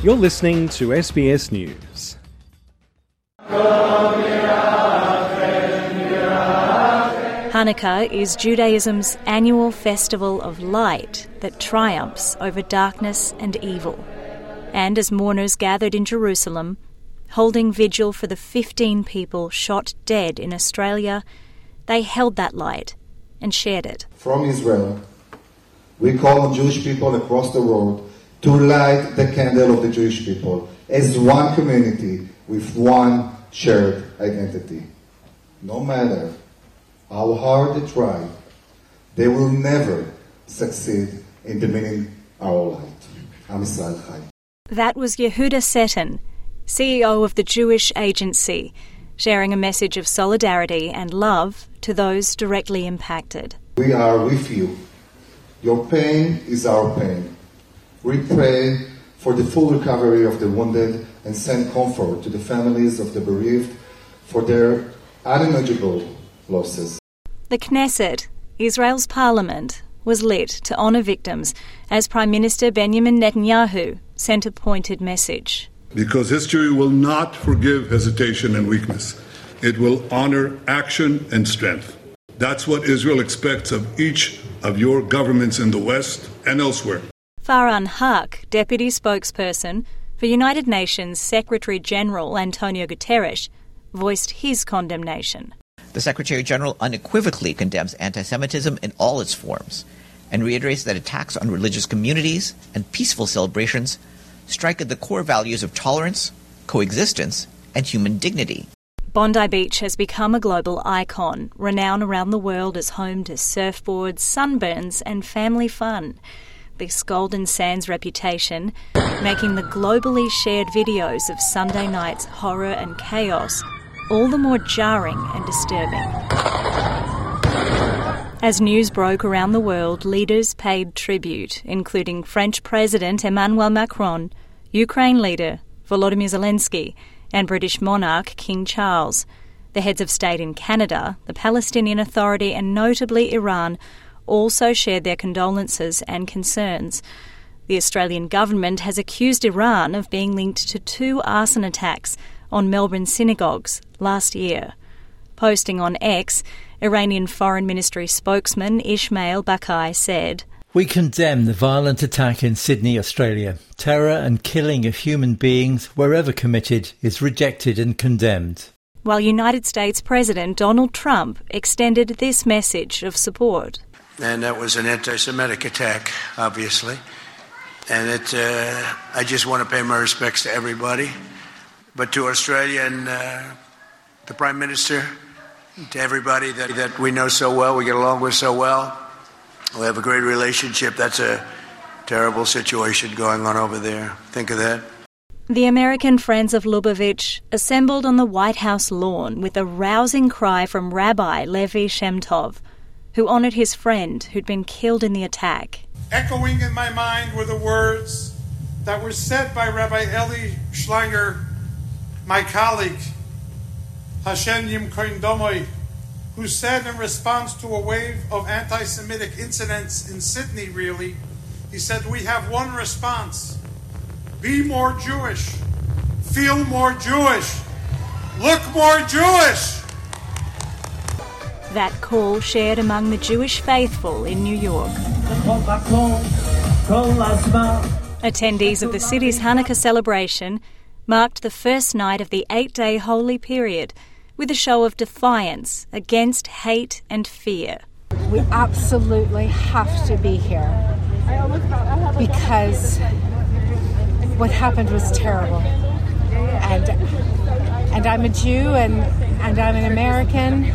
You're listening to SBS News. Hanukkah is Judaism's annual festival of light that triumphs over darkness and evil. And as mourners gathered in Jerusalem, holding vigil for the 15 people shot dead in Australia, they held that light and shared it. From Israel, we call on Jewish people across the world to light the candle of the Jewish people as one community with one shared identity. No matter how hard they try, they will never succeed in dimming our light. Am Yisrael Chai. That was Yehuda Seton, CEO of the Jewish Agency, sharing a message of solidarity and love to those directly impacted. We are with you. Your pain is our pain. We pray for the full recovery of the wounded and send comfort to the families of the bereaved for their unimaginable losses. The Knesset, Israel's parliament, was lit to honour victims as Prime Minister Benjamin Netanyahu sent a pointed message. Because history will not forgive hesitation and weakness. It will honour action and strength. That's what Israel expects of each of your governments in the West and elsewhere. Farhan Haq, deputy spokesperson for United Nations Secretary-General Antonio Guterres, voiced his condemnation. The Secretary-General unequivocally condemns anti-Semitism in all its forms and reiterates that attacks on religious communities and peaceful celebrations strike at the core values of tolerance, coexistence, and human dignity. Bondi Beach has become a global icon, renowned around the world as home to surfboards, sunburns and family fun. This Golden Sands reputation making the globally shared videos of Sunday night's horror and chaos all the more jarring and disturbing. As news broke around the world, leaders paid tribute, including French President Emmanuel Macron, Ukraine leader Volodymyr Zelensky, and British monarch King Charles. The heads of state in Canada, the Palestinian Authority and notably Iran also shared their condolences and concerns. The Australian government has accused Iran of being linked to 2 arson attacks on Melbourne synagogues last year. Posting on X, Iranian Foreign Ministry spokesman Ismail Bakai said, "We condemn the violent attack in Sydney, Australia. Terror and killing of human beings, wherever committed, is rejected and condemned." While United States President Donald Trump extended this message of support. And that was an anti-Semitic attack, obviously. And I just want to pay my respects to everybody. But to Australia and the Prime Minister, to everybody that we know so well, we get along with so well, we have a great relationship. That's a terrible situation going on over there. Think of that. The American Friends of Lubavitch assembled on the White House lawn with a rousing cry from Rabbi Levi Shem Tov, who honoured his friend who'd been killed in the attack. Echoing in my mind were the words that were said by Rabbi Eli Schlanger, my colleague, Hashem Yimkoin Domoy, who said in response to a wave of anti-Semitic incidents in Sydney, really, he said, we have one response. Be more Jewish. Feel more Jewish. Look more Jewish. That call shared among the Jewish faithful in New York. Attendees of the city's Hanukkah celebration marked the first night of the 8-day holy period with a show of defiance against hate and fear. We absolutely have to be here because what happened was terrible. And I'm a Jew and I'm an American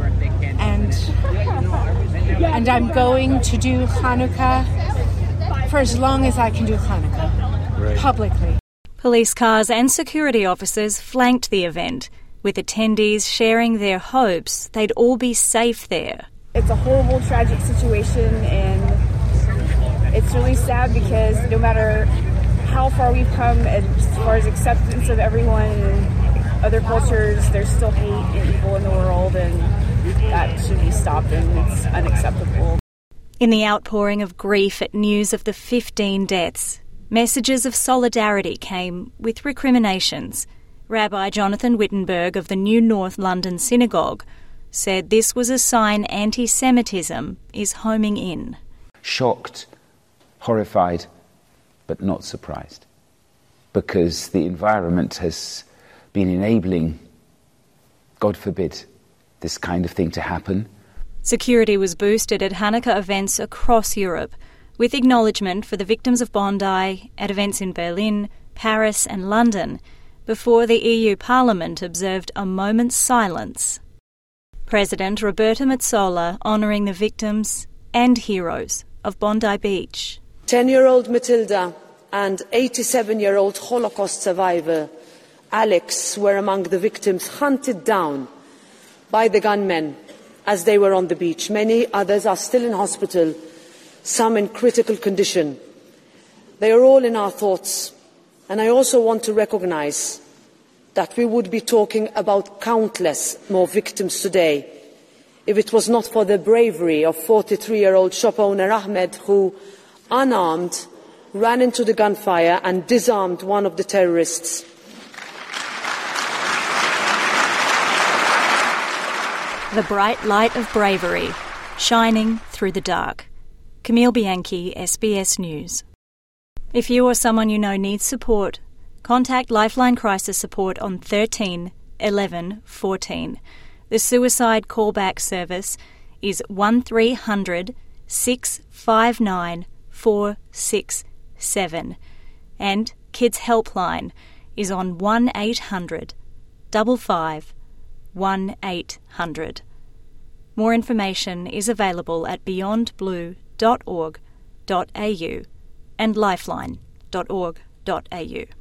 and I'm going to do Hanukkah for as long as I can do Hanukkah publicly. Police cars and security officers flanked the event, with attendees sharing their hopes they'd all be safe there. It's a horrible, tragic situation, and it's really sad because no matter how far we've come as far as acceptance of everyone and other cultures, there's still hate and evil in the world, and that should be stopped, and it's unacceptable. In the outpouring of grief at news of the 15 deaths, Messages of solidarity came with recriminations. Rabbi Jonathan Wittenberg of the New North London Synagogue said this was a sign anti-Semitism is homing in. Shocked, horrified, but not surprised, because the environment has been enabling, God forbid, this kind of thing to happen. Security was boosted at Hanukkah events across Europe, with acknowledgement for the victims of Bondi at events in Berlin, Paris and London, before the EU Parliament observed a moment's silence. President Roberta Metsola honouring the victims and heroes of Bondi Beach. 10-year-old Matilda and 87-year-old Holocaust survivor Alex were among the victims hunted down by the gunmen as they were on the beach. Many others are still in hospital, some in critical condition. They are all in our thoughts, and I also want to recognise that we would be talking about countless more victims today if it was not for the bravery of 43-year-old shop owner Ahmed, who, unarmed, ran into the gunfire and disarmed one of the terrorists. The bright light of bravery, shining through the dark. Camille Bianchi, SBS News. If you or someone you know needs support, contact Lifeline Crisis Support on 13 11 14. The suicide callback service is 1300 659 467, and Kids Helpline is on 1800 55 1800. More information is available at beyondblue.org.au and lifeline.org.au.